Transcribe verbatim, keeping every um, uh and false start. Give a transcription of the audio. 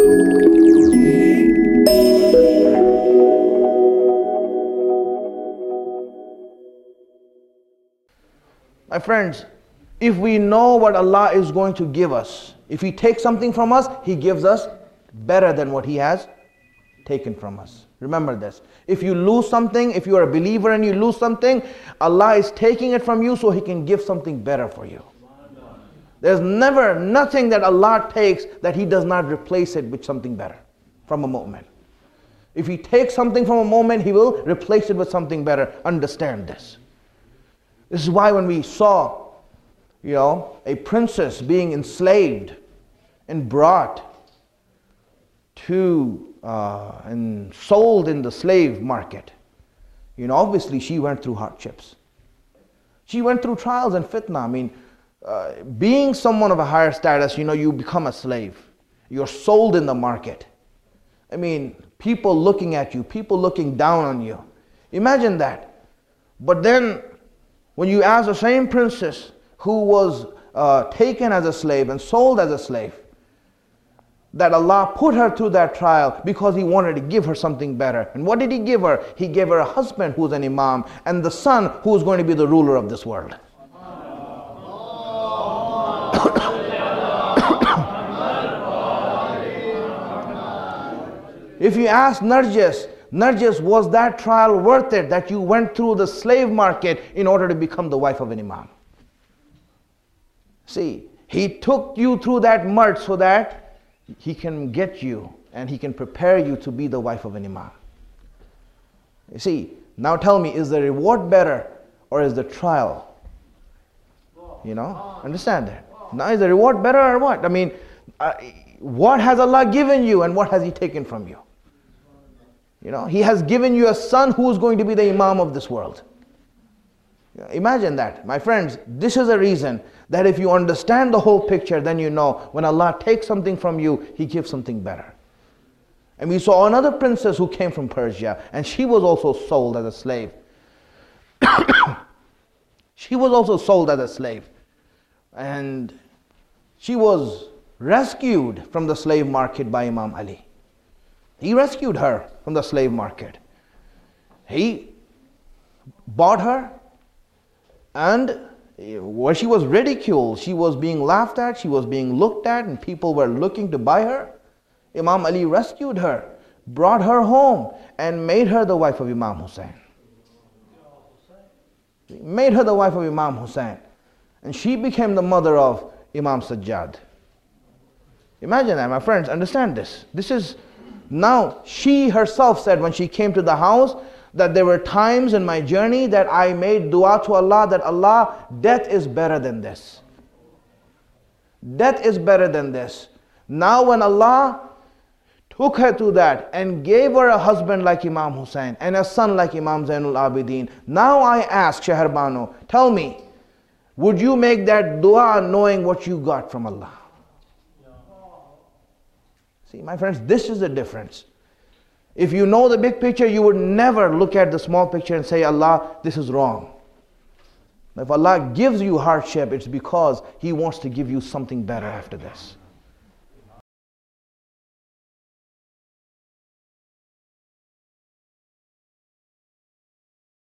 My friends, if we know what Allah is going to give us, if He takes something from us, He gives us better than what He has taken from us. Remember this. If you lose something, if you are a believer and you lose something, Allah is taking it from you so He can give something better for you. There's never nothing that Allah takes that He does not replace it with something better from a moment. If He takes something from a moment, He will replace it with something better. Understand this. This is why when we saw, you know, a princess being enslaved and brought to uh, and sold in the slave market, you know, obviously she went through hardships. She went through trials and fitna. I mean, uh, being someone of a higher status, you know, you become a slave. You're sold in the market. I mean, people looking at you, people looking down on you. Imagine that. But then, when you ask the same princess who was uh, taken as a slave and sold as a slave, that Allah put her through that trial because He wanted to give her something better. And what did He give her? He gave her a husband who's an imam and the son who's going to be the ruler of this world. If you ask Narjis, Narjis, was that trial worth it that you went through the slave market in order to become the wife of an imam? See, He took you through that mud so that He can get you and He can prepare you to be the wife of an imam. You see, now tell me, is the reward better or is the trial? You know, understand that? Now is the reward better or what? I mean, uh, what has Allah given you and what has He taken from you? You know, He has given you a son who is going to be the imam of this world. Imagine that. My friends, this is a reason that if you understand the whole picture, then you know when Allah takes something from you, He gives something better. And we saw another princess who came from Persia, and she was also sold as a slave. She was also sold as a slave. And she was rescued from the slave market by Imam Ali. He rescued her from the slave market. He bought her, and where she was ridiculed, she was being laughed at, she was being looked at, and people were looking to buy her. Imam Ali rescued her, brought her home, and made her the wife of Imam Hussein. He made her the wife of Imam Hussein. And she became the mother of Imam Sajjad. Imagine that, my friends, understand this. This is, now she herself said when she came to the house, that there were times in my journey that I made dua to Allah that Allah, death is better than this. Death is better than this. Now when Allah took her to that and gave her a husband like Imam Hussein and a son like Imam Zainul Abidin, now I ask Sheher Bano, tell me, would you make that dua knowing what you got from Allah? See, my friends, this is the difference. If you know the big picture, you would never look at the small picture and say, Allah, this is wrong. If Allah gives you hardship, it's because He wants to give you something better after this.